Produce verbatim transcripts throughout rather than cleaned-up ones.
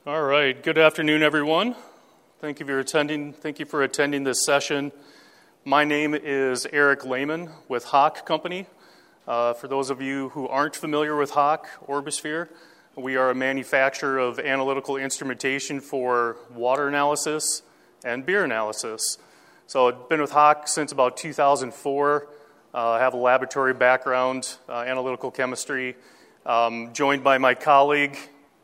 All right. Good afternoon, everyone. Thank you for attending. Thank you for attending this session. My name is Eric Lehman with Hach Company. Uh, for those of you who aren't familiar with Hach Orbisphere, we are a manufacturer of analytical instrumentation for water analysis and beer analysis. So I've been with Hach since about two thousand four. Uh, I have a laboratory background, uh, analytical chemistry, um, joined by my colleague,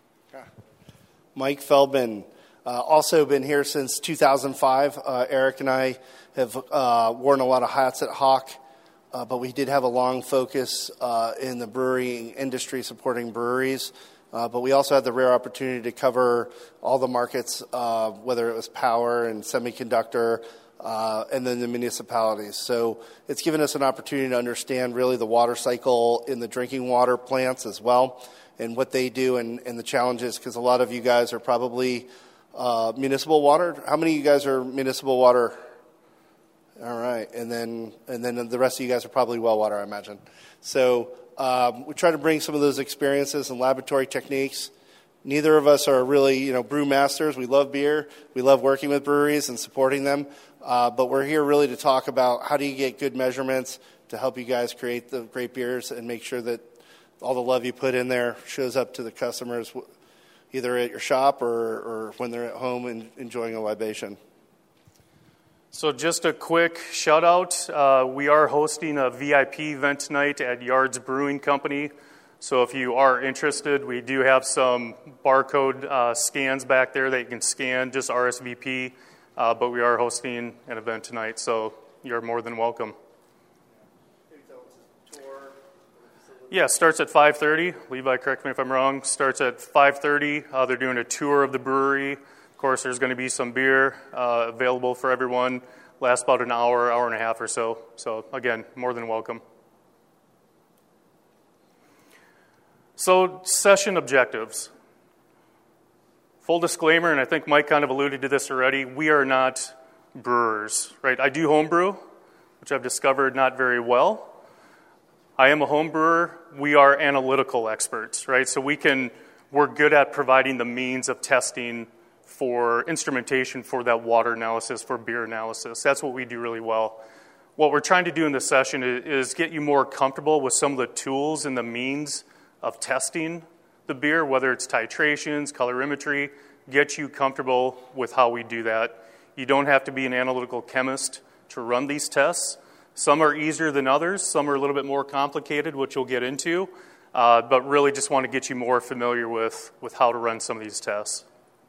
Mike Feldman. Uh, also been here since two thousand five. Uh, Eric and I have uh, worn a lot of hats at Hach, uh, but we did have a long focus uh, in the brewing industry, supporting breweries. Uh, but we also had the rare opportunity to cover all the markets, uh, whether it was power and semiconductor, uh, and then the municipalities. So it's given us an opportunity to understand really the water cycle in the drinking water plants as well, and what they do and, and the challenges, because a lot of you guys are probably uh, municipal water. How many of you guys are municipal water? All right, and then and then the rest of you guys are probably well water, I imagine. So um, we try to bring some of those experiences and laboratory techniques. Neither of us are really, you know, brew masters. We love beer. We love working with breweries and supporting them. Uh, but we're here really to talk about how do you get good measurements to help you guys create the great beers and make sure that all the love you put in there shows up to the customers, either at your shop or, or when they're at home and enjoying a libation. So just a quick shout out. Uh, we are hosting a V I P event tonight at Yards Brewing Company. So if you are interested, we do have some barcode uh, scans back there that you can scan, just R S V P. Uh, but we are hosting an event tonight, so you're more than welcome. Yeah, starts at five thirty. Levi, correct me if I'm wrong. Starts at five thirty. Uh, they're doing a tour of the brewery. Of course, there's going to be some beer uh, available for everyone. Lasts about an hour, hour and a half or so. So, again, more than welcome. So, session objectives. Full disclaimer, and I think Mike kind of alluded to this already, we are not brewers, right? I do homebrew, which I've discovered not very well. I am a home brewer. We are analytical experts, right? So we can, we're good at providing the means of testing for instrumentation for that water analysis, for beer analysis. That's what we do really well. What we're trying to do in this session is, is get you more comfortable with some of the tools and the means of testing the beer, whether it's titrations, colorimetry, get you comfortable with how we do that. You don't have to be an analytical chemist to run these tests. Some are easier than others. Some are a little bit more complicated, which we'll get into. Uh, but really just want to get you more familiar with, with how to run some of these tests.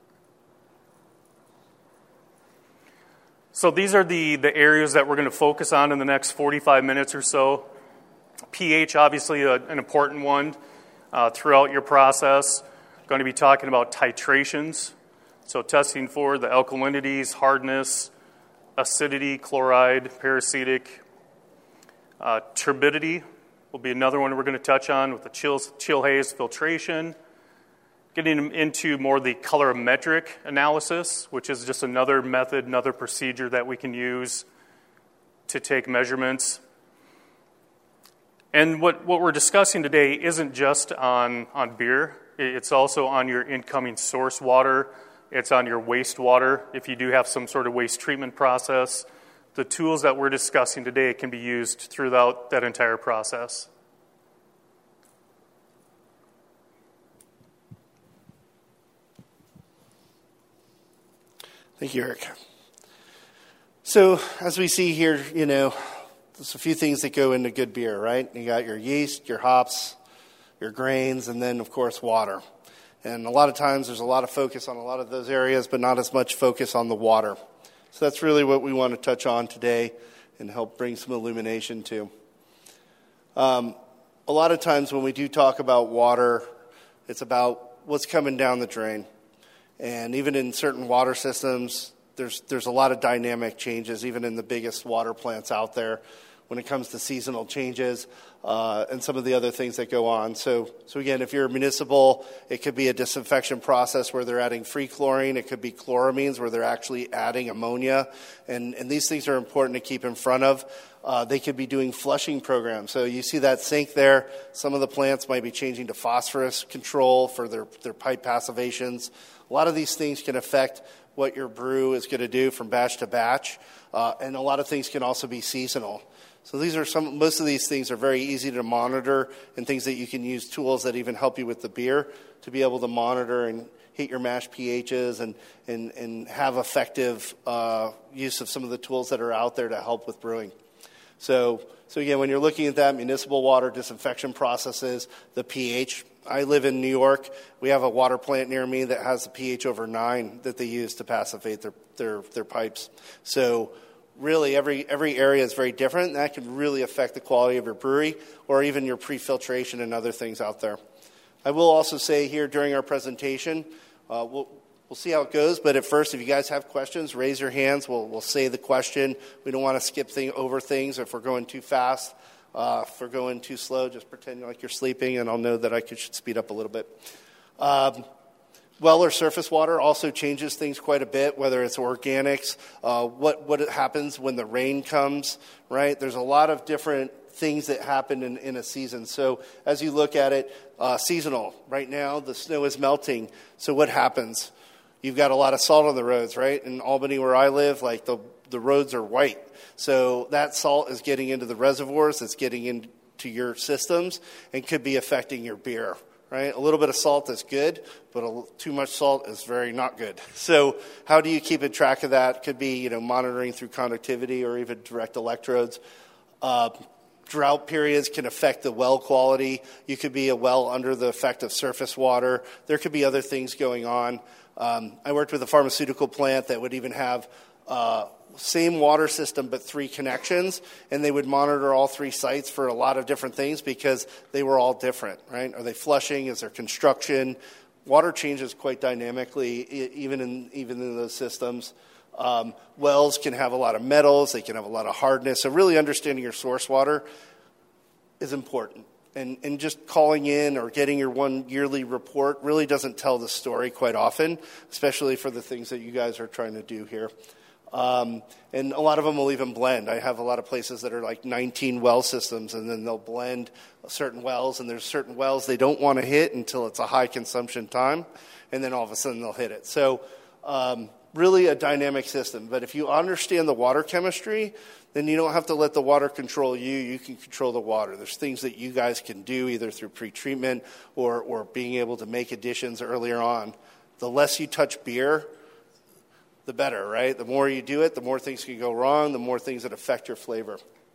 So these are the, the areas that we're going to focus on in the next forty-five minutes or so. pH, obviously a, an important one uh, throughout your process. Going to be talking about titrations. So testing for the alkalinities, hardness, acidity, chloride, paracetic. Uh, turbidity will be another one we're going to touch on with the chill, chill haze filtration. Getting into more the colorimetric analysis, which is just another method, another procedure that we can use to take measurements. And what, what we're discussing today isn't just on, on beer. It's also on your incoming source water. It's on your wastewater if you do have some sort of waste treatment process. The tools that we're discussing today can be used throughout that entire process. Thank you, Eric. So as we see here, you know, there's a few things that go into good beer, right? You got your yeast, your hops, your grains, and then, of course, water. And a lot of times there's a lot of focus on a lot of those areas, but not as much focus on the water. So that's really what we want to touch on today and help bring some illumination to. Um, a lot of times when we do talk about water, it's about what's coming down the drain. And even in certain water systems, there's there's a lot of dynamic changes, even in the biggest water plants out there when it comes to seasonal changes. uh, and some of the other things that go on. So, so again, if you're municipal, it could be a disinfection process where they're adding free chlorine. It could be chloramines where they're actually adding ammonia. And, and these things are important to keep in front of. Uh, they could be doing flushing programs. So you see that sink there. Some of the plants might be changing to phosphorus control for their, their pipe passivations. A lot of these things can affect what your brew is going to do from batch to batch. Uh, and a lot of things can also be seasonal. So these are some, most of these things are very easy to monitor and things that you can use, tools that even help you with the beer to be able to monitor and hit your mash pHs and, and, and have effective uh, use of some of the tools that are out there to help with brewing. So, so again, when you're looking at that, municipal water disinfection processes, the pH. I live in New York. We have a water plant near me that has a pH over nine that they use to passivate their, their, their pipes. So really every every area is very different, and that can really affect the quality of your brewery or even your pre-filtration and other things out there. I will also say here during our presentation, uh, we'll, we'll see how it goes, but at first, if you guys have questions, raise your hands. We'll, we'll say the question. We don't want to skip thing, over things if we're going too fast. Uh, if we're going too slow, just pretend like you're sleeping, and I'll know that I could, should speed up a little bit. Um, Well or surface water also changes things quite a bit, whether it's organics, uh, what, what happens when the rain comes, right? There's a lot of different things that happen in, in a season. So as you look at it, uh, seasonal. Right now, the snow is melting. So what happens? You've got a lot of salt on the roads, right? In Albany, where I live, like the, the roads are white. So that salt is getting into the reservoirs, it's getting into your systems, and could be affecting your beer. Right? A little bit of salt is good, but a, too much salt is very not good. So how do you keep a track of that? Could be, you know, monitoring through conductivity or even direct electrodes. Uh, drought periods can affect the well quality. You could be a well under the effect of surface water. There could be other things going on. Um, I worked with a pharmaceutical plant that would even have uh, same water system but three connections, and they would monitor all three sites for a lot of different things because they were all different, right? Are they flushing? Is there construction? Water changes quite dynamically even in even in those systems. Um, wells can have a lot of metals. They can have a lot of hardness. So really understanding your source water is important. And, and just calling in or getting your one yearly report really doesn't tell the story quite often, especially for the things that you guys are trying to do here. Um, and a lot of them will even blend. I have a lot of places that are like nineteen well systems, and then they'll blend certain wells, and there's certain wells they don't want to hit until it's a high consumption time, and then all of a sudden they'll hit it. So um, really a dynamic system. But if you understand the water chemistry, then you don't have to let the water control you. You can control the water. There's things that you guys can do either through pretreatment or, or being able to make additions earlier on. The less you touch beer, the better, right? The more you do it, the more things can go wrong, the more things that affect your flavor.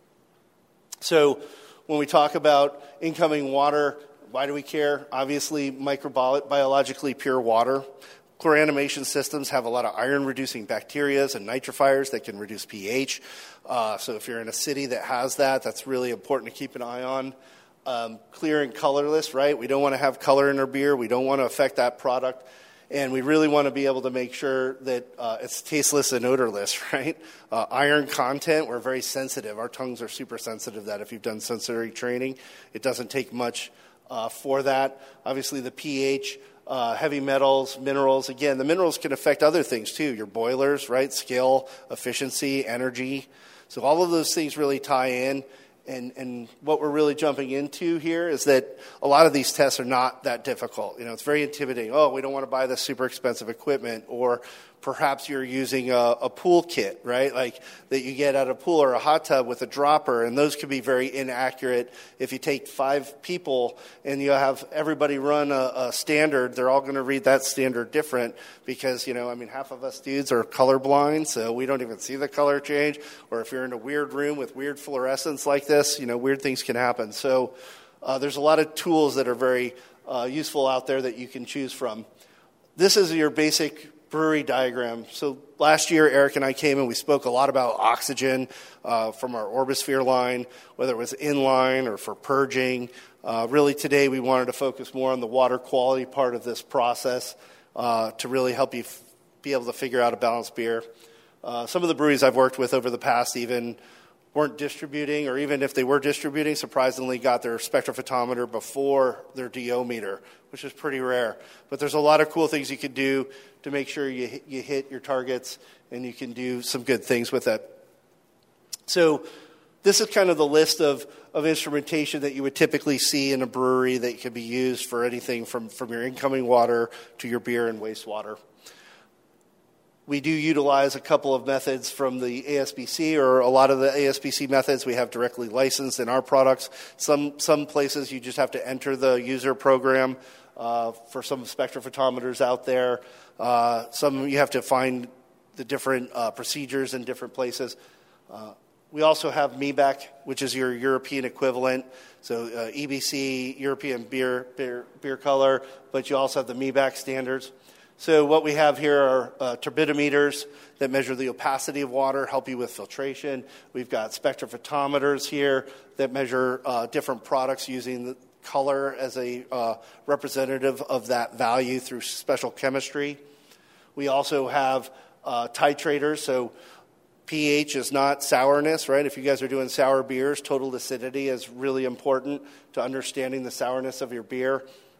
So when we talk about incoming water, why do we care? Obviously, microbiologically pure water. Chloranimation systems have a lot of iron-reducing bacteria and nitrifiers that can reduce pH. Uh, so if you're in a city that has that, that's really important to keep an eye on. Um, clear and colorless, right? We don't want to have color in our beer. We don't want to affect that product. And we really want to be able to make sure that uh, it's tasteless and odorless, right? Uh, iron content, we're very sensitive. Our tongues are super sensitive to that. If you've done sensory training, it doesn't take much uh, for that. Obviously, the pH, uh, heavy metals, minerals. Again, the minerals can affect other things, too. Your boilers, right? Skill, efficiency, energy. So all of those things really tie in. And, and what we're really jumping into here is that a lot of these tests are not that difficult. You know, it's very intimidating. Oh, we don't want to buy this super expensive equipment. Or perhaps you're using a, a pool kit, right? Like that you get at a pool or a hot tub with a dropper. And those could be very inaccurate. If you take five people and you have everybody run a, a standard, they're all going to read that standard different because, you know, I mean, half of us dudes are colorblind, so we don't even see the color change. Or if you're in a weird room with weird fluorescence like this, you know, weird things can happen. So uh, there's a lot of tools that are very uh, useful out there that you can choose from. This is your basic brewery diagram. So last year, Eric and I came and we spoke a lot about oxygen uh, from our Orbisphere line, whether it was inline or for purging. Uh, really today we wanted to focus more on the water quality part of this process uh, to really help you f- be able to figure out a balanced beer. Uh, some of the breweries I've worked with over the past even weren't distributing, or even if they were distributing, surprisingly got their spectrophotometer before their D O meter, which is pretty rare. But there's a lot of cool things you can do to make sure you hit, you hit your targets, and you can do some good things with it. So this is kind of the list of, of instrumentation that you would typically see in a brewery that can be used for anything from, from your incoming water to your beer and wastewater. We do utilize a couple of methods from the A S B C, or a lot of the A S B C methods we have directly licensed in our products. Some some places you just have to enter the user program uh, for some spectrophotometers out there. Uh, some you have to find the different uh, procedures in different places. Uh, we also have M E B A C, which is your European equivalent. So uh, E B C, European beer, beer beer color, but you also have the M E B A C standards. So what we have here are uh, turbidimeters that measure the opacity of water, help you with filtration. We've got spectrophotometers here that measure uh, different products using the color as a uh, representative of that value through special chemistry. We also have uh, titrators, so pH is not sourness, right? If you guys are doing sour beers, total acidity is really important to understanding the sourness of your beer.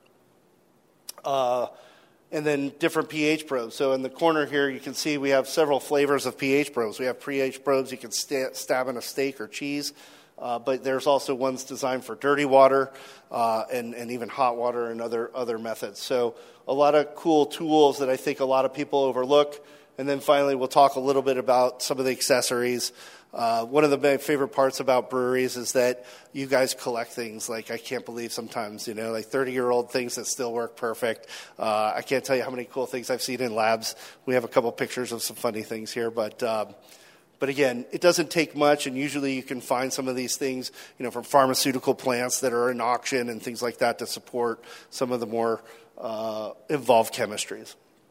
Uh, And then different pH probes. So in the corner here, you can see we have several flavors of pH probes. We have pH probes you can st- stab in a steak or cheese, uh, but there's also ones designed for dirty water uh, and, and even hot water and other, other methods. So a lot of cool tools that I think a lot of people overlook. And then finally, we'll talk a little bit about some of the accessories. Uh, one of the my favorite parts about breweries is that you guys collect things like I can't believe sometimes, you know, like thirty-year-old things that still work perfect. Uh, I can't tell you how many cool things I've seen in labs. We have a couple pictures of some funny things here, but um, but again, it doesn't take much, and usually you can find some of these things, you know, from pharmaceutical plants that are in auction and things like that to support some of the more uh, involved chemistries.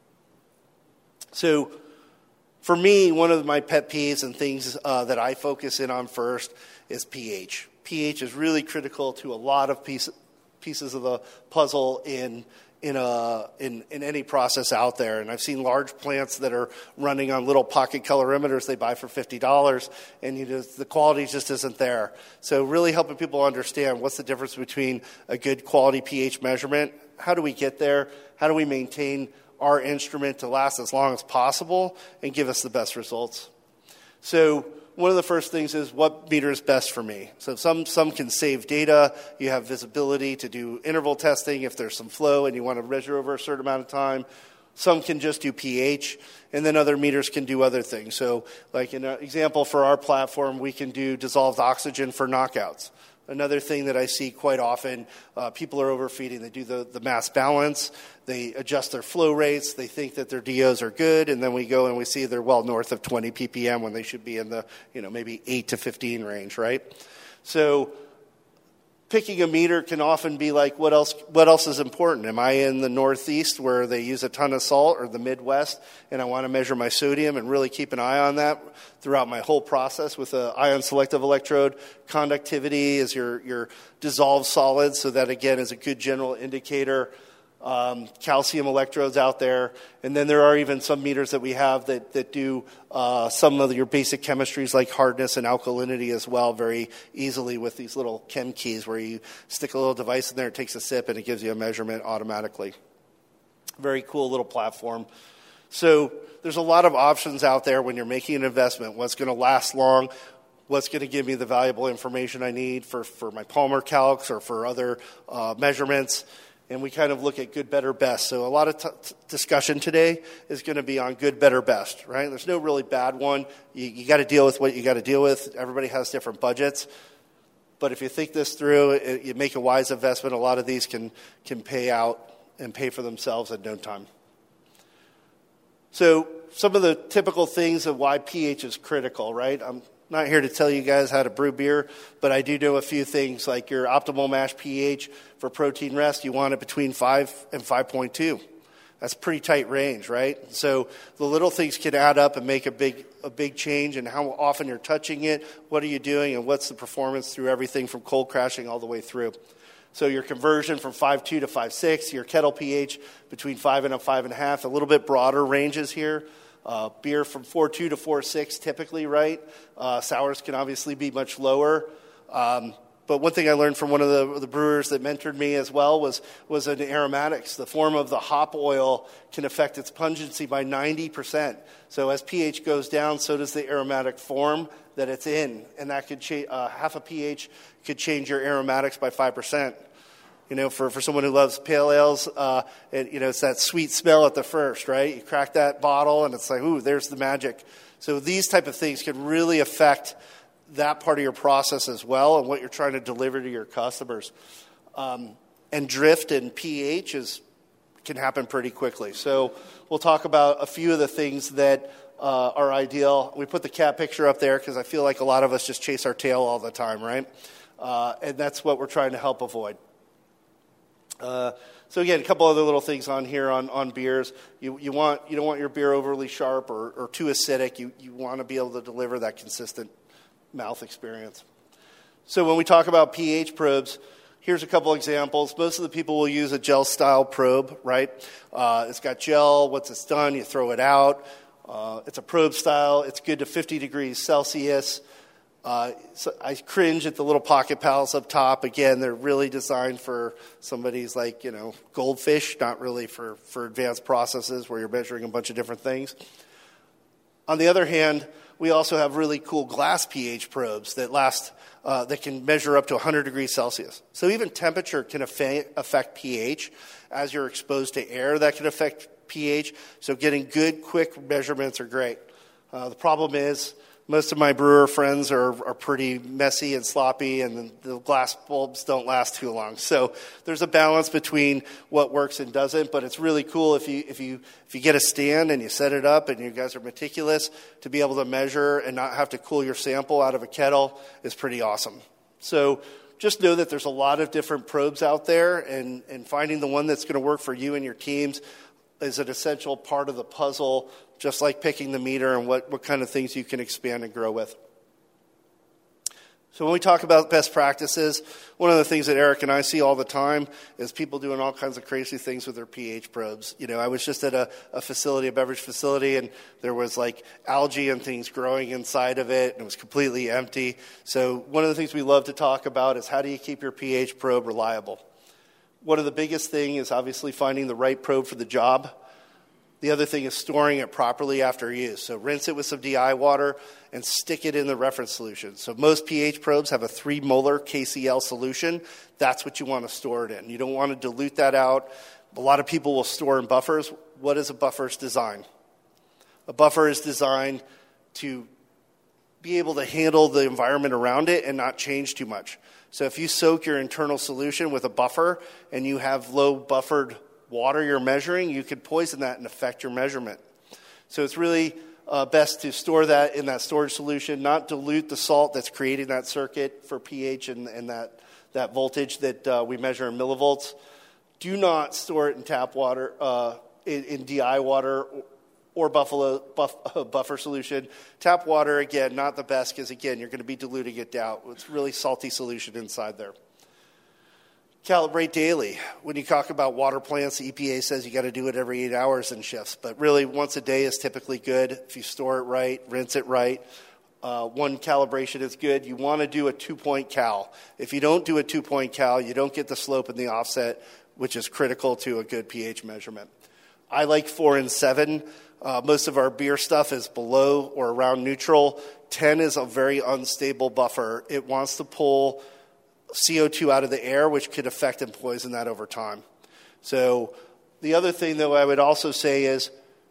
So for me, one of my pet peeves and things uh, that I focus in on first is pH. pH is really critical to a lot of piece, pieces of the puzzle in in a in, in any process out there. And I've seen large plants that are running on little pocket colorimeters they buy for fifty dollars, and you just, the quality just isn't there. So really helping people understand what's the difference between a good quality pH measurement, how do we get there, how do we maintain our instrument to last as long as possible and give us the best results. So one of the first things is what meter is best for me. So some some can save data. You have visibility to do interval testing if there's some flow and you want to measure over a certain amount of time. Some can just do pH, and then other meters can do other things. So like in an example for our platform, we can do dissolved oxygen for knockouts. Another thing that I see quite often, uh, people are overfeeding. They do the, the mass balance. They adjust their flow rates. They think that their D Os are good, and then we go and we see they're well north of twenty p p m when they should be in the, you know, maybe eight to fifteen range, right? So picking a meter can often be like, what else What else is important? Am I in the Northeast where they use a ton of salt, or the Midwest, and I want to measure my sodium and really keep an eye on that throughout my whole process with an ion selective electrode? Conductivity is your, your dissolved solids, so that, again, is a good general indicator. Um, calcium electrodes out there. And then there are even some meters that we have that, that do uh, some of your basic chemistries like hardness and alkalinity as well very easily with these little chem keys where you stick a little device in there, it takes a sip, and it gives you a measurement automatically. Very cool little platform. So there's a lot of options out there when you're making an investment. What's going to last long? What's going to give me the valuable information I need for, for my Palmer calcs or for other uh, measurements? And we kind of look at good, better, best. So a lot of t- t- discussion today is going to be on good, better, best, right? There's no really bad one. You, you got to deal with what you got to deal with. Everybody has different budgets. But if you think this through, it, you make a wise investment. A lot of these can, can pay out and pay for themselves in no time. So some of the typical things of why pH is critical, right? I'm not here to tell you guys how to brew beer, but I do know a few things like your optimal mash pH for protein rest. You want it between five and five point two. That's a pretty tight range, right? So the little things can add up and make a big a big change in how often you're touching it, what are you doing, and what's the performance through everything from cold crashing all the way through. So your conversion from five point two to five point six, your kettle pH between five and a five point five, a little bit broader ranges here. Uh, beer from four point two to four point six typically, right? Uh, sours can obviously be much lower. Um, but one thing I learned from one of the, the brewers that mentored me as well was, was in aromatics. The form of the hop oil can affect its pungency by ninety percent. So as pH goes down, so does the aromatic form that it's in. And that could change, uh, half a pH could change your aromatics by five percent. You know, for, for someone who loves pale ales, uh, it, you know, it's that sweet smell at the first, right? You crack that bottle and it's like, ooh, there's the magic. So these type of things can really affect that part of your process as well and what you're trying to deliver to your customers. Um, and drift and pH is, can happen pretty quickly. So we'll talk about a few of the things that uh, are ideal. We put the cat picture up there because I feel like a lot of us just chase our tail all the time, right? Uh, and that's what we're trying to help avoid. Uh, so again, a couple other little things on here on, on beers. You you want you don't want your beer overly sharp or, or too acidic. You you want to be able to deliver that consistent mouth experience. So when we talk about pH probes, here's a couple examples. Most of the people will use a gel style probe, right? Uh, it's got gel. Once it's done, you throw it out. Uh, it's a probe style. It's good to fifty degrees Celsius. Uh, so I cringe at the little pocket pals up top. Again, they're really designed for somebody's like, you know, goldfish, not really for, for advanced processes where you're measuring a bunch of different things. On the other hand, we also have really cool glass pH probes that last, uh, that can measure up to one hundred degrees Celsius. So even temperature can affect, affect pH. As you're exposed to air, that can affect pH. So getting good, quick measurements are great. Uh, the problem is, most of my brewer friends are, are pretty messy and sloppy, and the glass bulbs don't last too long. So there's a balance between what works and doesn't, but it's really cool if you if you if you get a stand and you set it up and you guys are meticulous to be able to measure and not have to cool your sample out of a kettle is pretty awesome. So just know that there's a lot of different probes out there, and, and finding the one that's going to work for you and your teams is an essential part of the puzzle, just like picking the meter and what, what kind of things you can expand and grow with. So when we talk about best practices, one of the things that Eric and I see all the time is people doing all kinds of crazy things with their pH probes. You know, I was just at a, a facility, a beverage facility, and there was like algae and things growing inside of it, and it was completely empty. So one of the things we love to talk about is how do you keep your pH probe reliable? One of the biggest things is obviously finding the right probe for the job. The other thing is storing it properly after use. So rinse it with some D I water and stick it in the reference solution. So most pH probes have a three molar K C L solution. That's what you want to store it in. You don't want to dilute that out. A lot of people will store in buffers. What is a buffer's design? A buffer is designed to be able to handle the environment around it and not change too much. So if you soak your internal solution with a buffer and you have low buffered water you're measuring, you could poison that and affect your measurement. So it's really uh, best to store that in that storage solution, not dilute the salt that's creating that circuit for pH and, and that, that voltage that uh, we measure in millivolts. Do not store it in tap water, uh, in, in D I water or, or buffalo buff, uh, buffer solution. Tap water, again, not the best because, again, you're going to be diluting it down. It's really salty solution inside there. Calibrate daily. When you talk about water plants, the E P A says you got to do it every eight hours in shifts, but really once a day is typically good. If you store it right, rinse it right, uh, one calibration is good. You want to do a two-point cal. If you don't do a two-point cal, you don't get the slope and the offset, which is critical to a good pH measurement. I like four and seven. Uh, most of our beer stuff is below or around neutral. ten is a very unstable buffer. It wants to pull C O two out of the air, which could affect and poison that over time. So the other thing, though, I would also say is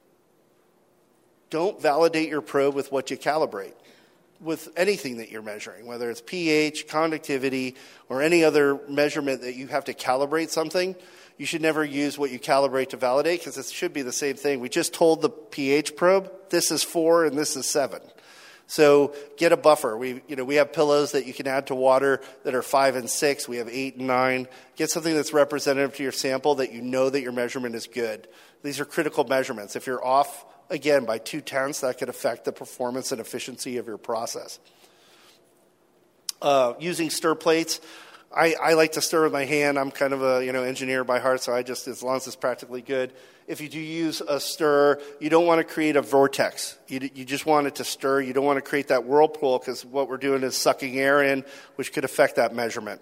don't validate your probe with what you calibrate, with anything that you're measuring, whether it's pH, conductivity, or any other measurement that you have to calibrate something. You should never use what you calibrate to validate because it should be the same thing. We just told the pH probe, this is four and this is seven. So get a buffer. We, you know, we have pillows that you can add to water that are five and six. We have eight and nine. Get something that's representative to your sample that you know that your measurement is good. These are critical measurements. If you're off, again, by two tenths, that could affect the performance and efficiency of your process. Uh, using stir plates. I, I like to stir with my hand. I'm kind of a you know engineer by heart, so I just, as long as it's practically good. If you do use a stir, you don't want to create a vortex. You, you just want it to stir. You don't want to create that whirlpool, because what we're doing is sucking air in, which could affect that measurement.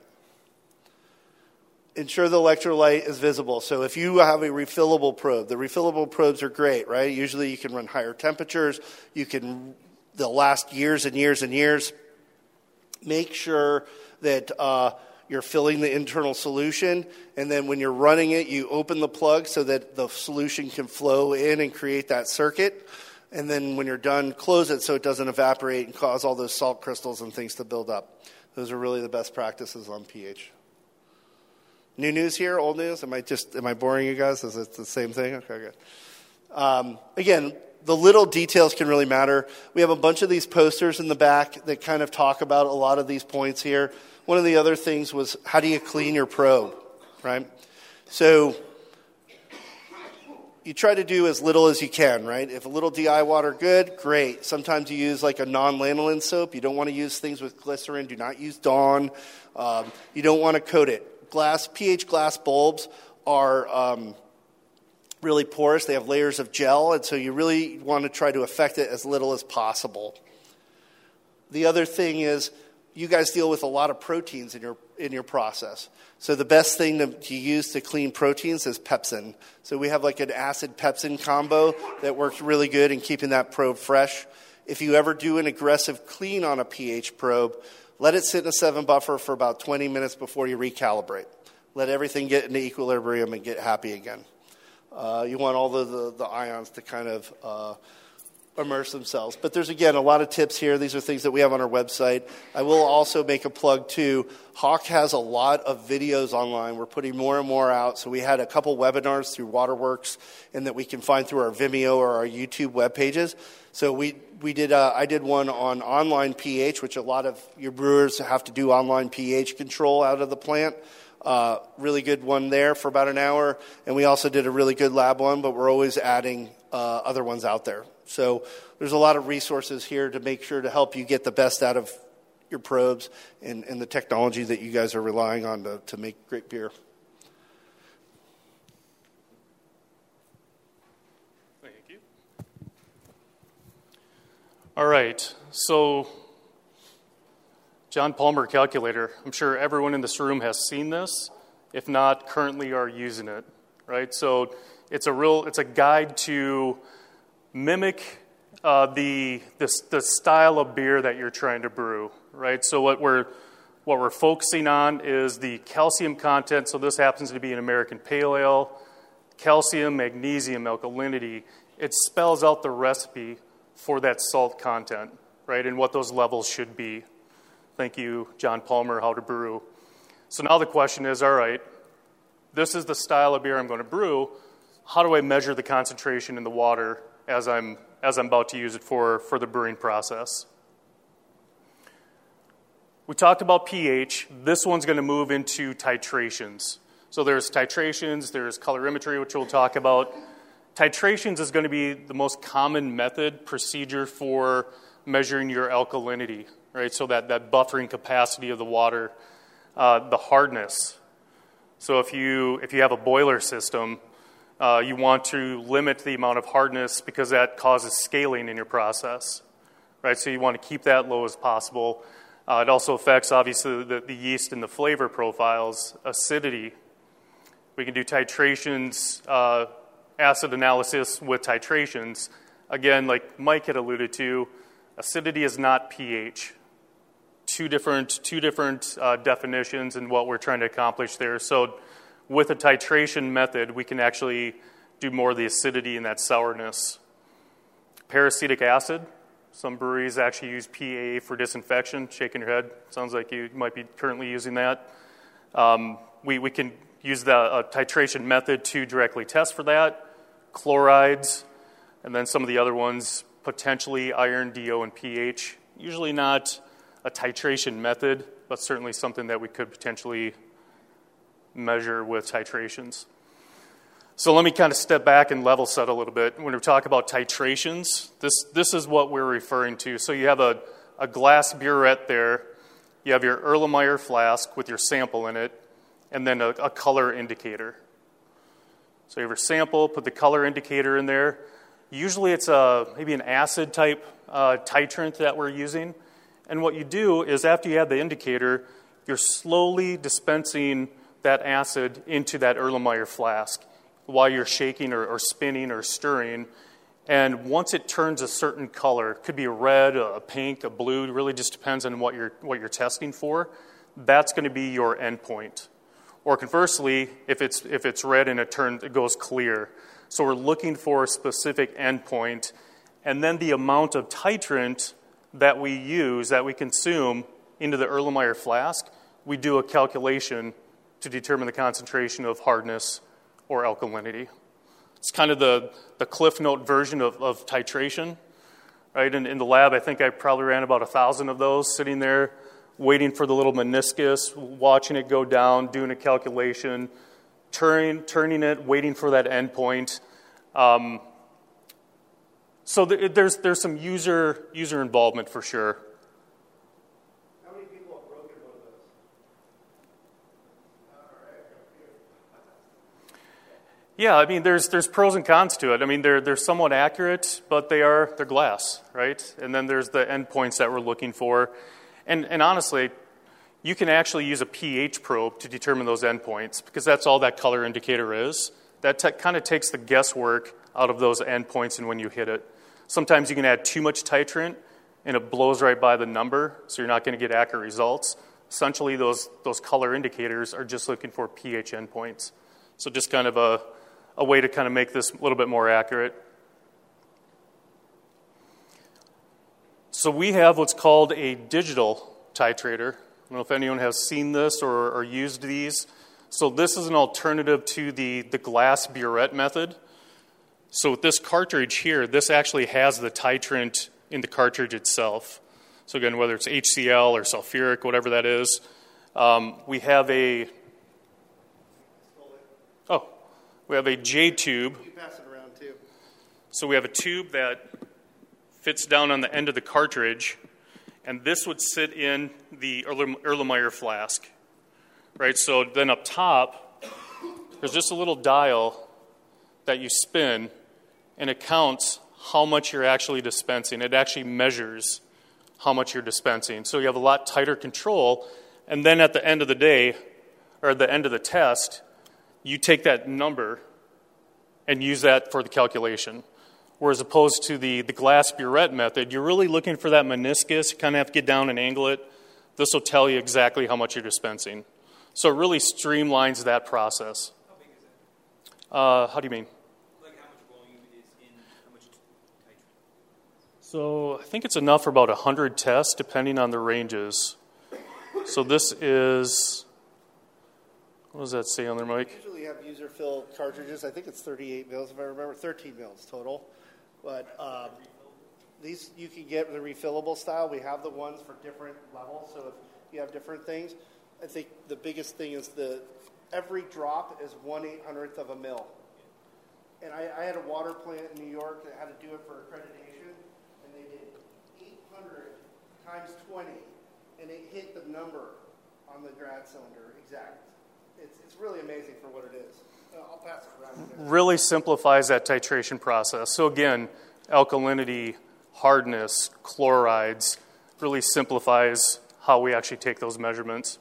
Ensure the electrolyte is visible. So if you have a refillable probe, the refillable probes are great, right? Usually you can run higher temperatures. You can, they'll last years and years and years. Make sure that uh, you're filling the internal solution, and then when you're running it, you open the plug so that the solution can flow in and create that circuit. And then when you're done, close it so it doesn't evaporate and cause all those salt crystals and things to build up. Those are really the best practices on pH. New news here, old news? Am I just am I boring you guys? Is it the same thing? Okay, good. Um, again, the little details can really matter. We have a bunch of these posters in the back that kind of talk about a lot of these points here. One of the other things was, how do you clean your probe, right? So you try to do as little as you can, right? If a little D I water, good, great. Sometimes you use like a non-lanolin soap. You don't want to use things with glycerin. Do not use Dawn. Um, you don't want to coat it. Glass pH glass bulbs are um, really porous. They have layers of gel, and so you really want to try to affect it as little as possible. The other thing is, you guys deal with a lot of proteins in your in your process. So the best thing to, to use to clean proteins is pepsin. So we have like an acid pepsin combo that works really good in keeping that probe fresh. If you ever do an aggressive clean on a pH probe, let it sit in a seven buffer for about twenty minutes before you recalibrate. Let everything get into equilibrium and get happy again. Uh, you want all the, the, the ions to kind of uh, immerse themselves. But there's, again, a lot of tips here. These are things that we have on our website. I will also make a plug, too. Hawk has a lot of videos online. We're putting more and more out. So we had a couple webinars through Waterworks, and that we can find through our Vimeo or our YouTube web pages. So we we did uh, I did one on online pH, which a lot of your brewers have to do online pH control out of the plant. Uh, really good one there for about an hour. And we also did a really good lab one, but we're always adding uh, other ones out there. So there's a lot of resources here to make sure to help you get the best out of your probes and, and the technology that you guys are relying on to, to make great beer. Thank you. All right, so John Palmer calculator. I'm sure everyone in this room has seen this. If not, currently are using it, right? So it's a real, it's a guide to mimic uh, the, the the style of beer that you're trying to brew, right? So what we're what we're focusing on is the calcium content. So this happens to be an American Pale Ale. Calcium, magnesium, alkalinity. It spells out the recipe for that salt content, right? And what those levels should be. Thank you, John Palmer, How to Brew. So now the question is, all right, this is the style of beer I'm going to brew. How do I measure the concentration in the water as I'm as I'm about to use it for, for the brewing process? We talked about pH. This one's going to move into titrations. So there's titrations, there's colorimetry, which we'll talk about. Titrations is going to be the most common method, procedure for measuring your alkalinity, right? So that, that buffering capacity of the water, uh, the hardness. So if you if you have a boiler system, uh, you want to limit the amount of hardness because that causes scaling in your process, right? So you want to keep that low as possible. Uh, it also affects, obviously, the, the yeast and the flavor profiles, acidity. We can do titrations, uh, acid analysis with titrations. Again, like Mike had alluded to, acidity is not pH. Two different, two different uh, definitions in what we're trying to accomplish there. So with a titration method, we can actually do more of the acidity and that sourness. Peracetic acid. Some breweries actually use P A A for disinfection. Shaking your head. Sounds like you might be currently using that. Um, we, we can use the uh, titration method to directly test for that. Chlorides, and then some of the other ones, potentially iron, D O, and pH. Usually not a titration method, but certainly something that we could potentially measure with titrations. So let me kind of step back and level set a little bit. When we talk about titrations, this this is what we're referring to. So you have a, a glass burette there. you have your Erlenmeyer flask with your sample in it, and then a, a color indicator. So you have your sample, put the color indicator in there. Usually it's a, maybe an acid type uh, titrant that we're using. And what you do is after you add the indicator, you're slowly dispensing that acid into that Erlenmeyer flask while you're shaking or, or spinning or stirring. And once it turns a certain color, it could be a red, a pink, a blue, it really just depends on what you're, what you're testing for, that's going to be your endpoint. Or conversely, if it's, if it's red and it turns, it goes clear. So we're looking for a specific endpoint, and then the amount of titrant that we use, that we consume into the Erlenmeyer flask, we do a calculation to determine the concentration of hardness or alkalinity. It's kind of the, the Cliff Note version of, of titration, right? In, in the lab, I think I probably ran about a thousand of those sitting there, waiting for the little meniscus, watching it go down, doing a calculation, turning, turning it, waiting for that endpoint. Um, so th- there's there's some user user involvement for sure. How many people have broken one of those? All right. Yeah, I mean, there's there's pros and cons to it. I mean, they're they're somewhat accurate, but they are they're glass, right? And then there's the endpoints that we're looking for, and and honestly, you can actually use a pH probe to determine those endpoints because that's all that color indicator is. That te- kind of takes the guesswork out of those endpoints and when you hit it. Sometimes you can add too much titrant and it blows right by the number, so you're not going to get accurate results. Essentially, those those color indicators are just looking for pH endpoints. So just kind of a, a way to kind of make this a little bit more accurate. So we have what's called a digital titrator. I don't know if anyone has seen this or, or used these. So this is an alternative to the, the glass burette method. So with this cartridge here, this actually has the titrant in the cartridge itself. So again, whether it's H C L or sulfuric, whatever that is, um, we have a oh, we have a J tube. You pass it around too. So we have a tube that fits down on the end of the cartridge. And this would sit in the Erlenmeyer flask, right? So then up top, there's just a little dial that you spin, and it counts how much you're actually dispensing. It actually measures how much you're dispensing. So you have a lot tighter control, and then at the end of the day, or at the end of the test, you take that number and use that for the calculation. Whereas opposed to the, the glass burette method, you're really looking for that meniscus. You kind of have to get down and angle it. This will tell you exactly how much you're dispensing. So it really streamlines that process. How big is it? Uh, how do you mean? Like how much volume is in, how much titrant? So I think it's enough for about one hundred tests, depending on the ranges. So this is, what does that say on there, Mike? We usually have user fill cartridges. I think it's thirty-eight mils, if I remember, thirteen mils total. But um, these you can get the refillable style. We have the ones for different levels. So if you have different things, I think the biggest thing is the every drop is one eight hundredth of a mil. And I, I had a water plant in New York that had to do it for accreditation, and they did eight hundred times twenty, and it hit the number on the grad cylinder exact. It's it's really amazing for what it is. I'll pass it around. Really simplifies that titration process. So again, alkalinity, hardness, chlorides, really simplifies how we actually take those measurements.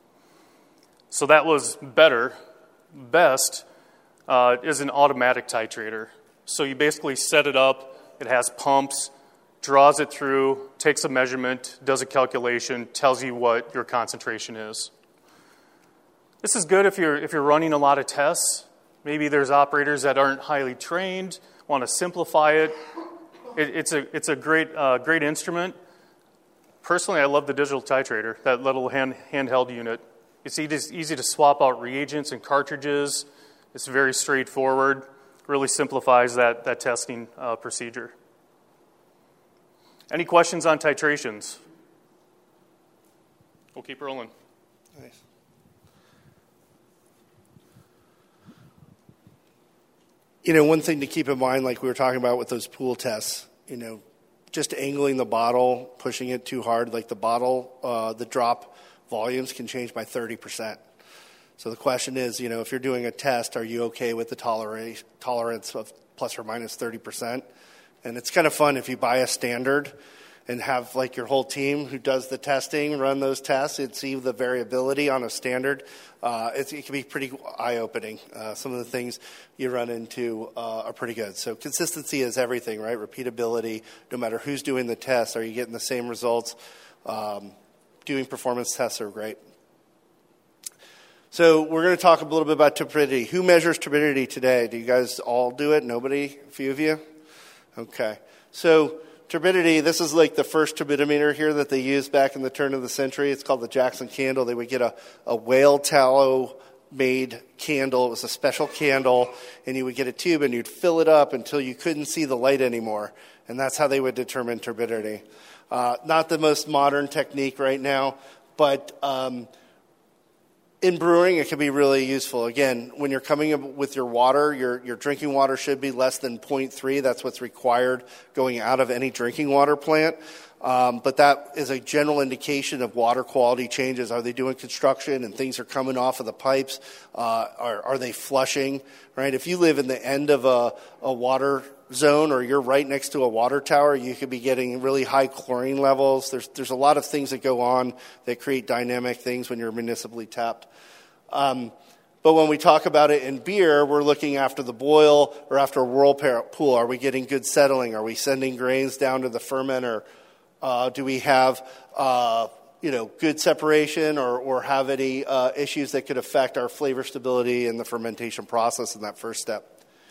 So that was better. Best uh, is an automatic titrator. So you basically set it up, it has pumps, draws it through, takes a measurement, does a calculation, tells you what your concentration is. This is good if you're if you're running a lot of tests. Maybe there's operators that aren't highly trained, want to simplify it. it it's a it's a great uh, great instrument. Personally, I love the digital titrator, that little hand, handheld unit. It's easy, easy to swap out reagents and cartridges. It's very straightforward. Really simplifies that that testing uh, procedure. Any questions on titrations? We'll keep rolling. Nice. You know, one thing to keep in mind, like we were talking about with those pool tests, you know, just angling the bottle, pushing it too hard, like the bottle, uh, the drop volumes can change by thirty percent. So the question is, you know, if you're doing a test, are you okay with the tolerance tolerance of plus or minus thirty percent? And it's kind of fun if you buy a standard and have like your whole team who does the testing run those tests and see the variability on a standard. Uh, it, it can be pretty eye-opening. Uh, some of the things you run into uh, are pretty good. So consistency is everything, right? Repeatability, no matter who's doing the test, are you getting the same results? Um, doing performance tests are great. So we're going to talk a little bit about turbidity. Who measures turbidity today? Do you guys all do it? Nobody? A few of you? Okay. So turbidity, this is like the first turbidimeter here that they used back in the turn of the century. It's called the Jackson candle. They would get a, a whale tallow made candle. It was a special candle, and you would get a tube and you'd fill it up until you couldn't see the light anymore. And that's how they would determine turbidity. Uh, not the most modern technique right now, but um, in brewing, it can be really useful. Again, when you're coming up with your water, your, your drinking water should be less than zero point three. That's what's required going out of any drinking water plant. Um, but that is a general indication of water quality changes. Are they doing construction and things are coming off of the pipes? Uh, are, are they flushing? Right? If you live in the end of a, a water zone or you're right next to a water tower, you could be getting really high chlorine levels. There's there's a lot of things that go on that create dynamic things when you're municipally tapped. Um, but when we talk about it in beer, we're looking after the boil or after a whirlpool. Are we getting good settling? Are we sending grains down to the fermenter? Uh, do we have uh, you know good separation or, or have any uh, issues that could affect our flavor stability in the fermentation process in that first step?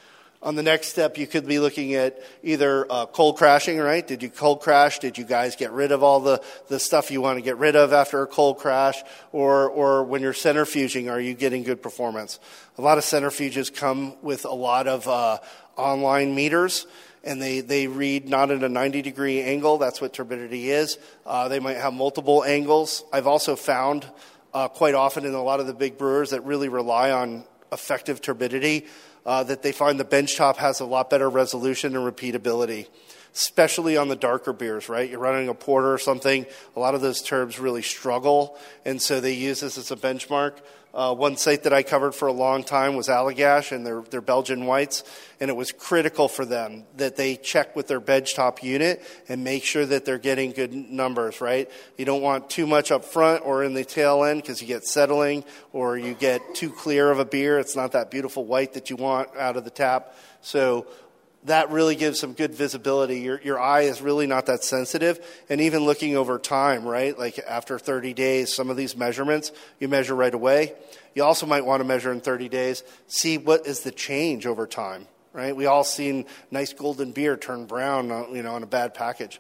On the next step, you could be looking at either uh, cold crashing, right? Did you cold crash? Did you guys get rid of all the, the stuff you want to get rid of after a cold crash? Or, or when you're centrifuging, are you getting good performance? A lot of centrifuges come with a lot of uh, online meters, and they, they read not at a ninety degree angle. That's what turbidity is. Uh, they might have multiple angles. I've also found uh, quite often in a lot of the big brewers that really rely on effective turbidity, Uh, that they find the benchtop has a lot better resolution and repeatability, especially on the darker beers, right? You're running a porter or something, a lot of those turbs really struggle, and so they use this as a benchmark. Uh, one site that I covered for a long time was Allagash and their, their Belgian whites, and it was critical for them that they check with their benchtop unit and make sure that they're getting good numbers, right? You don't want too much up front or in the tail end because you get settling or you get too clear of a beer. It's not that beautiful white that you want out of the tap. So that really gives some good visibility. Your your eye is really not that sensitive. And even looking over time, right, like after thirty days, some of these measurements, you measure right away. You also might want to measure in thirty days, see what is the change over time, right? We all seen nice golden beer turn brown, you know, on a bad package.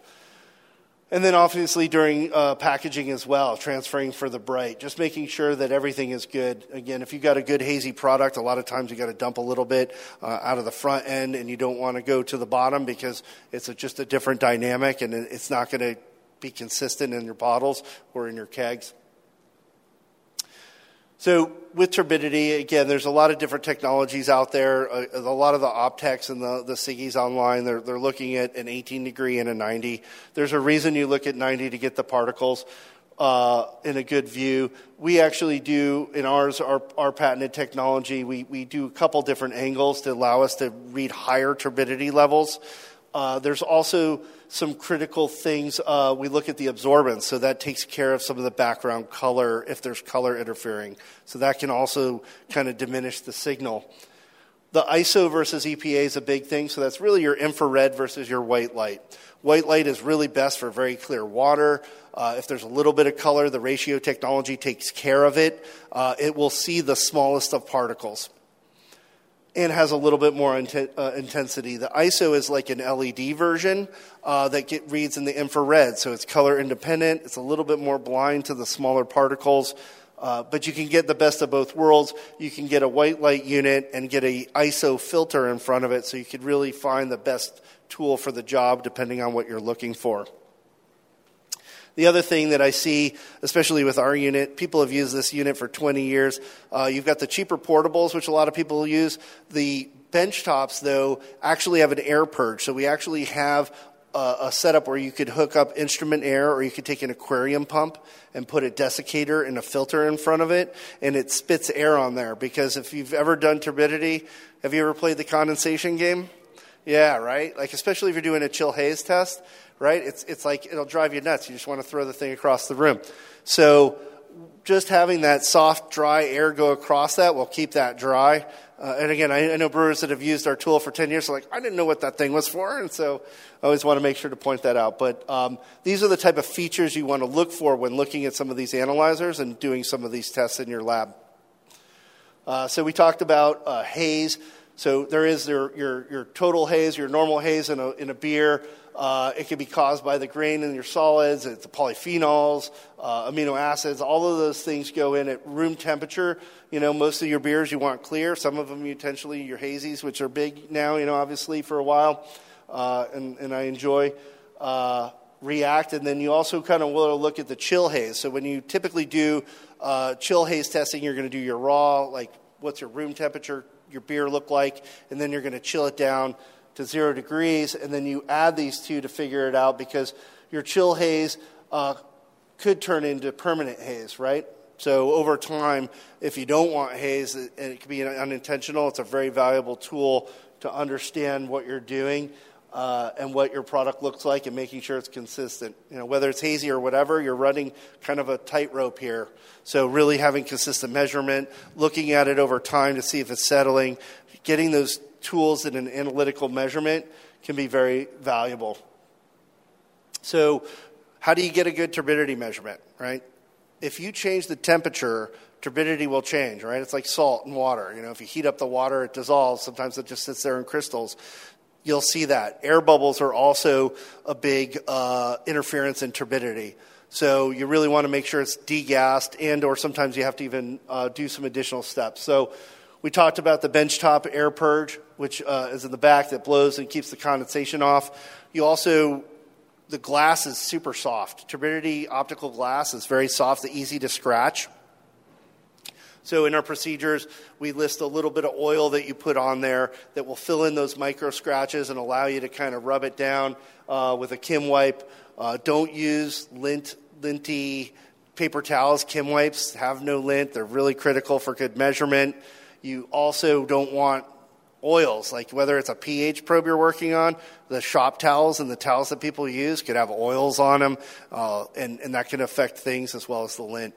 And then obviously during uh, packaging as well, transferring for the bright, just making sure that everything is good. Again, if you've got a good hazy product, a lot of times you got to dump a little bit uh, out of the front end, and you don't want to go to the bottom because it's a, just a different dynamic, and it's not going to be consistent in your bottles or in your kegs. So with turbidity, again, there's a lot of different technologies out there. A, a lot of the Optex and the, the Siggies online, they're, they're looking at an eighteen degree and a ninety. There's a reason you look at ninety to get the particles uh, in a good view. We actually do, in ours, our, our patented technology, we, we do a couple different angles to allow us to read higher turbidity levels. Uh, there's also some critical things. Uh, we look at the absorbance, so that takes care of some of the background color if there's color interfering. So that can also kind of diminish the signal. The I S O versus E P A is a big thing, so that's really your infrared versus your white light. White light is really best for very clear water. Uh, if there's a little bit of color, the ratio technology takes care of it. Uh, it will see the smallest of particles and has a little bit more inten- uh, intensity. The I S O is like an L E D version uh, that get, reads in the infrared, so it's color independent. It's a little bit more blind to the smaller particles, uh, but you can get the best of both worlds. You can get a white light unit and get a I S O filter in front of it, so you could really find the best tool for the job depending on what you're looking for. The other thing that I see, especially with our unit, people have used this unit for twenty years. Uh, you've got the cheaper portables, which a lot of people use. The bench tops, though, actually have an air purge. So we actually have a, a setup where you could hook up instrument air, or you could take an aquarium pump and put a desiccator and a filter in front of it, and it spits air on there. Because if you've ever done turbidity, have you ever played the condensation game? Yeah, right? Like, especially if you're doing a chill haze test, right? It's it's like it'll drive you nuts. You just want to throw the thing across the room. So just having that soft, dry air go across that will keep that dry. Uh, and again, I, I know brewers that have used our tool for ten years are like, I didn't know what that thing was for. And so I always want to make sure to point that out. But um, these are the type of features you want to look for when looking at some of these analyzers and doing some of these tests in your lab. Uh, so we talked about uh, haze. So there is your, your, your total haze, your normal haze in a, in a beer. Uh, it can be caused by the grain in your solids, it's the polyphenols, uh, amino acids. All of those things go in at room temperature. You know, most of your beers you want clear. Some of them, you potentially, your hazies, which are big now, you know, obviously for a while, uh, and, and I enjoy, uh, react. And then you also kind of want to look at the chill haze. So when you typically do uh, chill haze testing, you're going to do your raw, like what's your room temperature, your beer look like, and then you're going to chill it down to zero degrees, and then you add these two to figure it out, because your chill haze uh, could turn into permanent haze, right? So over time, if you don't want haze, and it can be unintentional, it's a very valuable tool to understand what you're doing uh, and what your product looks like, and making sure it's consistent. You know, whether it's hazy or whatever, you're running kind of a tightrope here. So really having consistent measurement, looking at it over time to see if it's settling, getting those tools in an analytical measurement can be very valuable. So how do you get a good turbidity measurement, right? If you change the temperature, turbidity will change, right? It's like salt and water. You know, if you heat up the water, it dissolves. Sometimes it just sits there in crystals. You'll see that. Air bubbles are also a big uh, interference in turbidity. So you really want to make sure it's degassed, and or sometimes you have to even uh, do some additional steps. So we talked about the benchtop air purge, which uh, is in the back, that blows and keeps the condensation off. You also, the glass is super soft. Turbidity optical glass is very soft, easy to scratch. So in our procedures, we list a little bit of oil that you put on there that will fill in those micro scratches and allow you to kind of rub it down uh, with a Kim wipe. Uh, don't use lint, linty paper towels. Kim wipes have no lint. They're really critical for good measurement. You also don't want oils, like whether it's a pH probe you're working on, the shop towels and the towels that people use could have oils on them, uh, and, and that can affect things as well as the lint.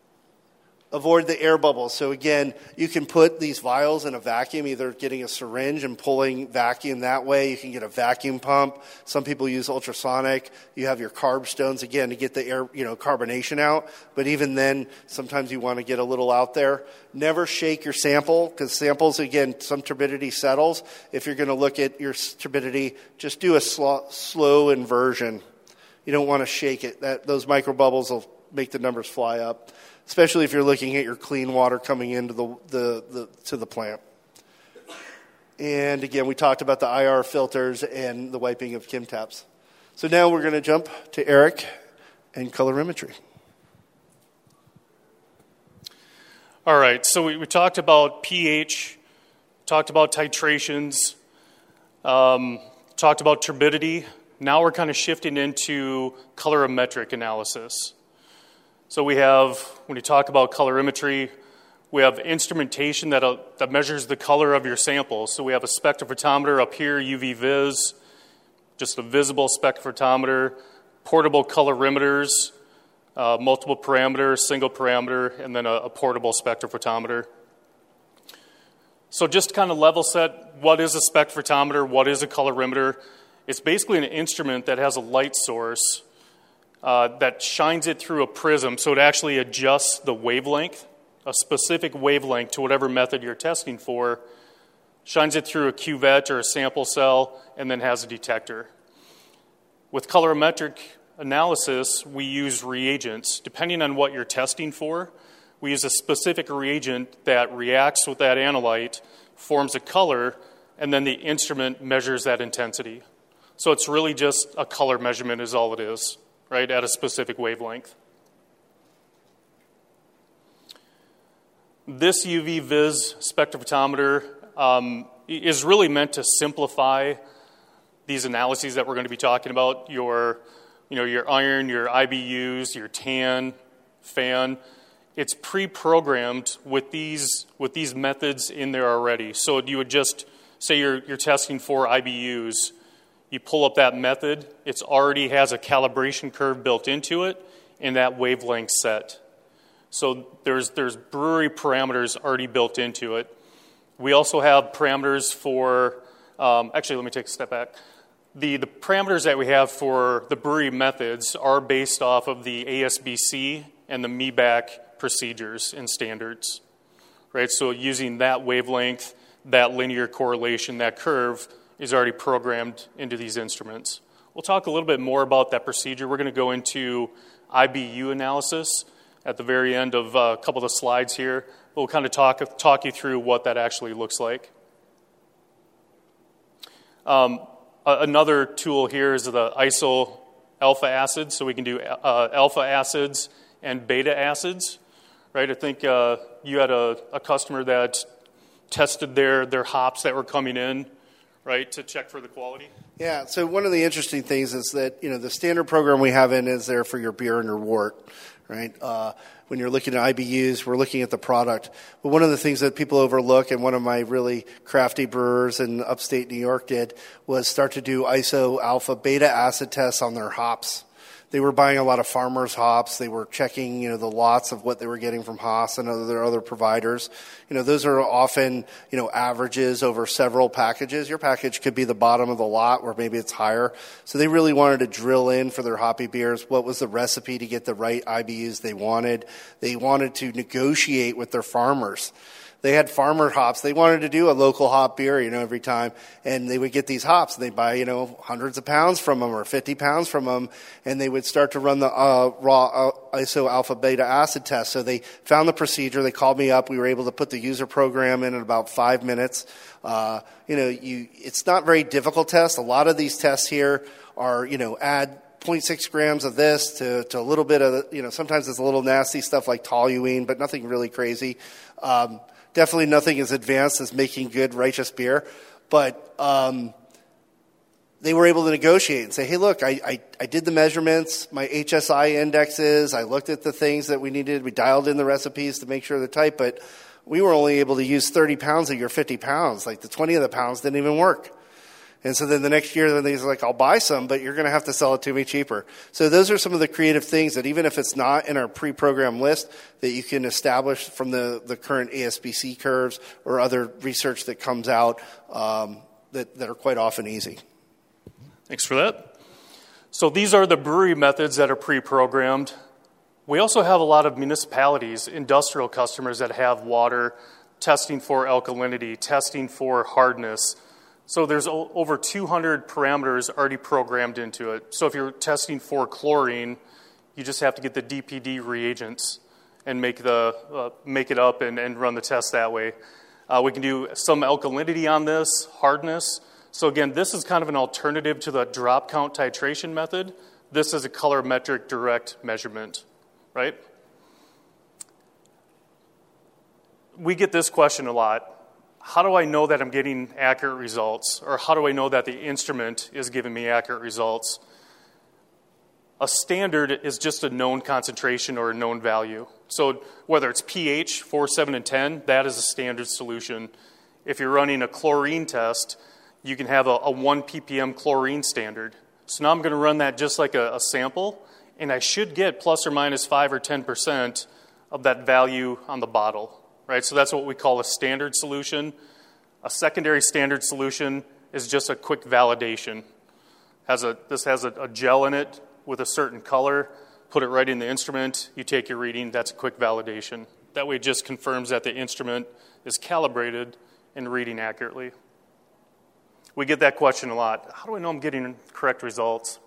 Avoid the air bubbles. So again, you can put these vials in a vacuum, either getting a syringe and pulling vacuum that way. You can get a vacuum pump. Some people use ultrasonic. You have your carb stones, again, to get the air, you know, carbonation out. But even then, sometimes you want to get a little out there. Never shake your sample, because samples, again, some turbidity settles. If you're going to look at your turbidity, just do a slow, slow inversion. You don't want to shake it. That, those micro bubbles will make the numbers fly up, especially if you're looking at your clean water coming into the, the, the to the plant. And again, we talked about the I R filters and the wiping of Kim taps. So now we're going to jump to Eric and colorimetry. All right, so we, we talked about pH, talked about titrations, um, talked about turbidity. Now we're kind of shifting into colorimetric analysis. So we have, when you talk about colorimetry, we have instrumentation that, uh, that measures the color of your sample. So we have a spectrophotometer up here, U V vis, just a visible spectrophotometer, portable colorimeters, uh, multiple parameter, single parameter, and then a, a portable spectrophotometer. So just to kind of level set, what is a spectrophotometer? What is a colorimeter? It's basically an instrument that has a light source Uh, that shines it through a prism, so it actually adjusts the wavelength, a specific wavelength to whatever method you're testing for, shines it through a cuvette or a sample cell, and then has a detector. With colorimetric analysis, we use reagents. Depending on what you're testing for, we use a specific reagent that reacts with that analyte, forms a color, and then the instrument measures that intensity. So it's really just a color measurement is all it is, right, at a specific wavelength. This U V vis spectrophotometer um, is really meant to simplify these analyses that we're going to be talking about, your, you know, your iron, your I B Us, your tan, fan, it's pre-programmed with these with these methods in there already. So you would just say you're you're testing for I B Us, you pull up that method, it already has a calibration curve built into it and that wavelength set. So there's there's brewery parameters already built into it. We also have parameters for, um, actually let me take a step back. The, the parameters that we have for the brewery methods are based off of the A S B C and the M E B A C procedures and standards, right? So using that wavelength, that linear correlation, that curve is already programmed into these instruments. We'll talk a little bit more about that procedure. We're going to go into I B U analysis at the very end of a couple of the slides here. We'll kind of talk, talk you through what that actually looks like. Um, Another tool here is the I S O alpha acids, so we can do uh, alpha acids and beta acids, right? I think uh, you had a, a customer that tested their, their hops that were coming in, right, to check for the quality. Yeah, so one of the interesting things is that, you know, the standard program we have in is there for your beer and your wort, right? Uh, when you're looking at I B Us, we're looking at the product. But one of the things that people overlook, and one of my really crafty brewers in upstate New York did, was start to do I S O alpha beta acid tests on their hops. They were buying a lot of farmers' hops. They were checking, you know, the lots of what they were getting from Haas and other other providers. You know, those are often, you know, averages over several packages. Your package could be the bottom of the lot, or maybe it's higher. So they really wanted to drill in for their hoppy beers. What was the recipe to get the right I B Us they wanted? They wanted to negotiate with their farmers. They had farmer hops. They wanted to do a local hop beer, you know, every time. And they would get these hops, and they'd buy, you know, hundreds of pounds from them or fifty pounds from them. And they would start to run the uh, raw uh, I S O alpha beta acid test. So they found the procedure. They called me up. We were able to put the user program in in about five minutes. Uh, you know, you, it's not very difficult test. A lot of these tests here are, you know, add zero point six grams of this to, to a little bit of, you know, sometimes it's a little nasty stuff like toluene, but nothing really crazy. Um, Definitely nothing as advanced as making good, righteous beer. But um, they were able to negotiate and say, hey, look, I, I, I did the measurements, my H S I indexes, I looked at the things that we needed, we dialed in the recipes to make sure they're tight, but we were only able to use thirty pounds of your fifty pounds. Like the twenty of the pounds didn't even work. And so then the next year, then they're like, I'll buy some, but you're going to have to sell it to me cheaper. So those are some of the creative things that even if it's not in our pre-programmed list, that you can establish from the, the current A S B C curves or other research that comes out um, that, that are quite often easy. Thanks for that. So these are the brewery methods that are pre-programmed. We also have a lot of municipalities, industrial customers that have water, testing for alkalinity, testing for hardness. So there's over two hundred parameters already programmed into it. So if you're testing for chlorine, you just have to get the D P D reagents and make the uh, make it up and, and run the test that way. Uh, we can do some alkalinity on this, hardness. So again, this is kind of an alternative to the drop count titration method. This is a colorimetric direct measurement, right? We get this question a lot. How do I know that I'm getting accurate results? Or how do I know that the instrument is giving me accurate results? A standard is just a known concentration or a known value. So whether it's pH, four, seven, and ten, that is a standard solution. If you're running a chlorine test, you can have a, a one ppm chlorine standard. So now I'm going to run that just like a, a sample, and I should get plus or minus five or ten percent of that value on the bottle. Right, so that's what we call a standard solution. A secondary standard solution is just a quick validation. Has a, this has a, a gel in it with a certain color. Put it right in the instrument. You take your reading. That's a quick validation. That way it just confirms that the instrument is calibrated and reading accurately. We get that question a lot. How do I know I'm getting correct results?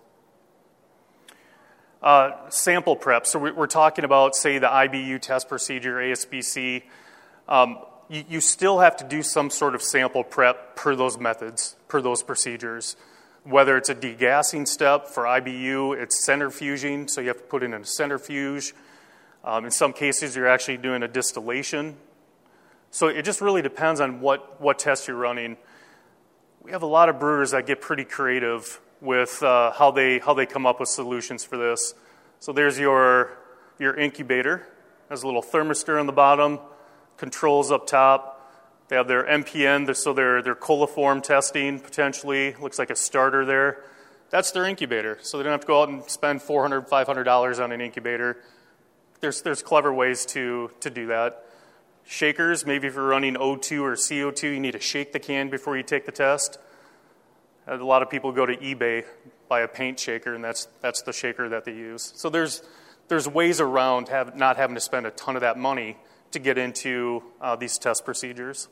Uh, sample prep. So we're talking about, say, the I B U test procedure, A S B C. Um, you, you still have to do some sort of sample prep per those methods, per those procedures. Whether it's a degassing step for I B U, it's centrifuging, so you have to put in a centrifuge. Um, in some cases, you're actually doing a distillation. So it just really depends on what, what test you're running. we have a lot of brewers that get pretty creative with uh, how they how they come up with solutions for this. So there's your your incubator. Has a little thermistor on the bottom, controls up top. They have their M P N, so their their coliform testing potentially. Looks like a starter there. That's their incubator. So they don't have to go out and spend four hundred dollars, five hundred dollars on an incubator. There's there's clever ways to to do that. Shakers, maybe if you're running O two or C O two, you need to shake the can before you take the test. A lot of people go to eBay, buy a paint shaker, and that's that's the shaker that they use. So there's there's ways around have, not having to spend a ton of that money to get into uh, these test procedures.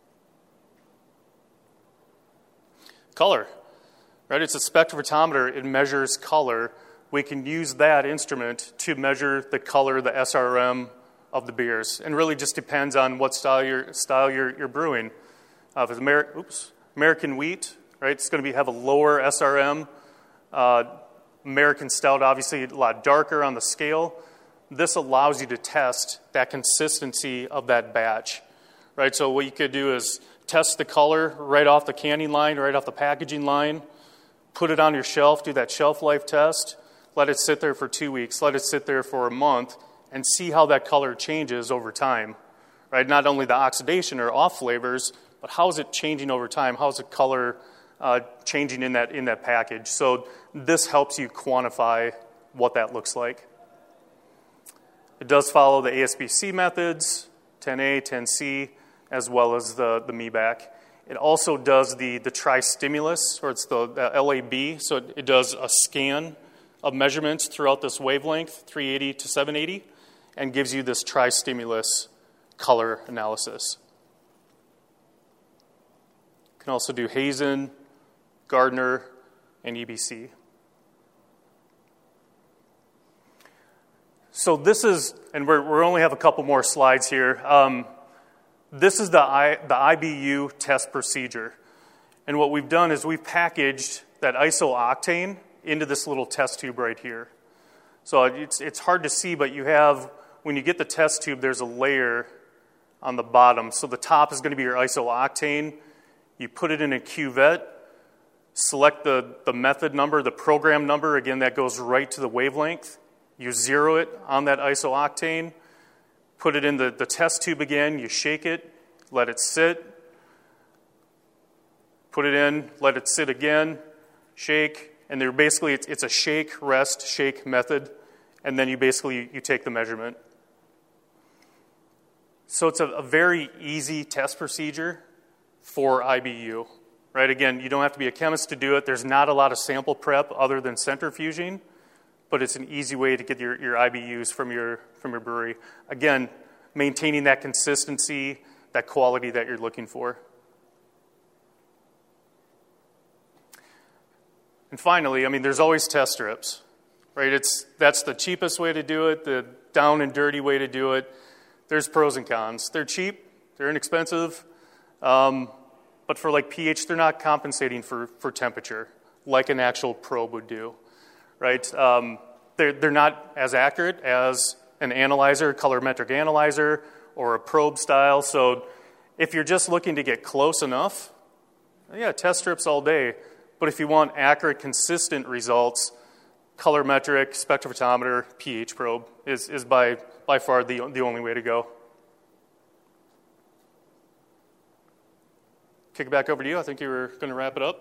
Color, right? It's a spectrophotometer. It measures color. We can use that instrument to measure the color, the S R M of the beers, and really just depends on what style you're style you're, you're brewing. Uh, if it's Amer- oops, American wheat, right? It's going to be have a lower S R M. Uh, American stout, obviously, a lot darker on the scale. This allows you to test that consistency of that batch, right? So what you could do is test the color right off the canning line, right off the packaging line, put it on your shelf, do that shelf life test, let it sit there for two weeks, let it sit there for a month, and see how that color changes over time, right? Not only the oxidation or off flavors, but how is it changing over time? How is the color uh, changing in that in that package? So this helps you quantify what that looks like. It does follow the A S B C methods, ten A, ten C, as well as the, the M E B A C. It also does the, the tri-stimulus, or it's the, the L A B, so it, it does a scan of measurements throughout this wavelength, three eighty to seven eighty, and gives you this tri-stimulus color analysis. You can also do Hazen, Gardner, and E B C. So this is, and we're, we only have a couple more slides here. Um, this is the, I, the I B U test procedure. And what we've done is we've packaged that isooctane into this little test tube right here. So it's, it's hard to see, but you have, when you get the test tube, there's a layer on the bottom. So the top is going to be your isooctane. You put it in a cuvette, select the, the method number, the program number. Again, that goes right to the wavelength. You zero it on that isooctane, put it in the, the test tube again, you shake it, let it sit, put it in, let it sit again, shake, and they're basically, it's, it's a shake, rest, shake method, and then you basically, you take the measurement. So it's a, a very easy test procedure for I B U, right? Again, you don't have to be a chemist to do it. There's not a lot of sample prep other than centrifuging, but it's an easy way to get your, your I B Us from your, from your brewery. Again, maintaining that consistency, that quality that you're looking for. And finally, I mean, there's always test strips, right? It's, that's the cheapest way to do it, the down and dirty way to do it. There's pros and cons. They're cheap, they're inexpensive, um, but for like pH, they're not compensating for, for temperature like an actual probe would do. Right? Um, they're, they're not as accurate as an analyzer, colorimetric analyzer, or a probe style. So if you're just looking to get close enough, yeah, test strips all day. But if you want accurate, consistent results, colorimetric, spectrophotometer, pH probe is, is by, by far the, the only way to go. Kick it back over to you. I think you were going to wrap it up.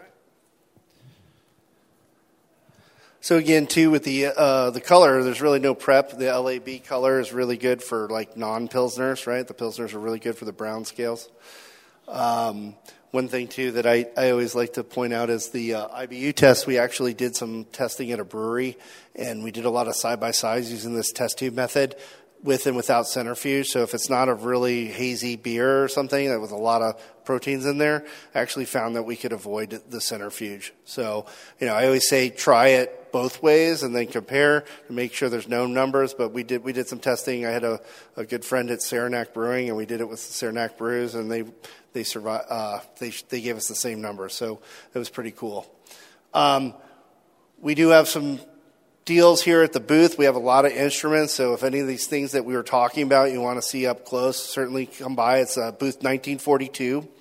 So again, too, with the uh, the color, there's really no prep. The L A B color is really good for like non-pilsners, right? The pilsners are really good for the brown scales. Um, one thing too that I, I always like to point out is the uh, I B U test. We actually did some testing at a brewery, and we did a lot of side by sides using this test tube method, with and without centrifuge. So if it's not a really hazy beer or something that with a lot of proteins in there, I actually found that we could avoid the centrifuge. So, you know, I always say try it both ways and then compare to make sure there's no numbers. But we did we did some testing. I had a, a good friend at Saranac Brewing, and we did it with Saranac Brews, and they they survived. Uh, they they gave us the same numbers, so it was pretty cool. Um, we do have some deals here at the booth. We have a lot of instruments, so if any of these things that we were talking about you want to see up close, certainly come by. It's uh, booth nineteen forty-two,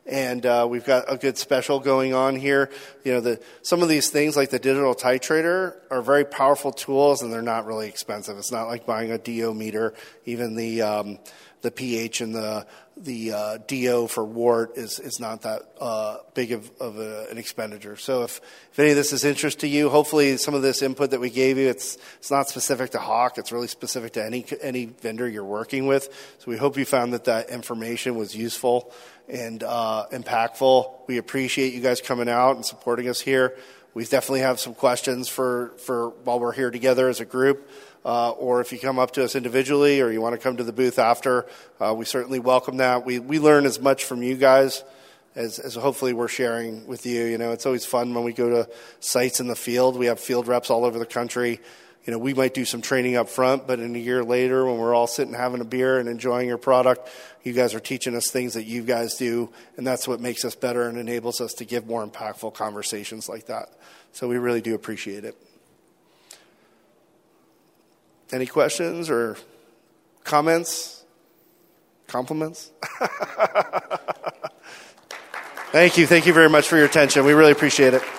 And uh, we've got a good special going on here. You know, the some of these things like the digital titrator are very powerful tools, and they're not really expensive. It's not like buying a D O meter. Even the um, the pH and the the uh, D O for wart is is not that uh, big of, of a, an expenditure. So if, if any of this is interest to you, hopefully some of this input that we gave you, it's it's not specific to Hach. It's really specific to any any vendor you're working with. So we hope you found that that information was useful and uh, impactful. We appreciate you guys coming out and supporting us here. We definitely have some questions for, for while we're here together as a group. Uh, or if you come up to us individually or you want to come to the booth after, uh, we certainly welcome that. We we learn as much from you guys as, as hopefully we're sharing with you. You know, it's always fun when we go to sites in the field. We have field reps all over the country. You know, we might do some training up front, but in a year later when we're all sitting having a beer and enjoying your product, you guys are teaching us things that you guys do, and that's what makes us better and enables us to give more impactful conversations like that. So we really do appreciate it. Any questions or comments? Compliments? Thank you. Thank you very much for your attention. We really appreciate it.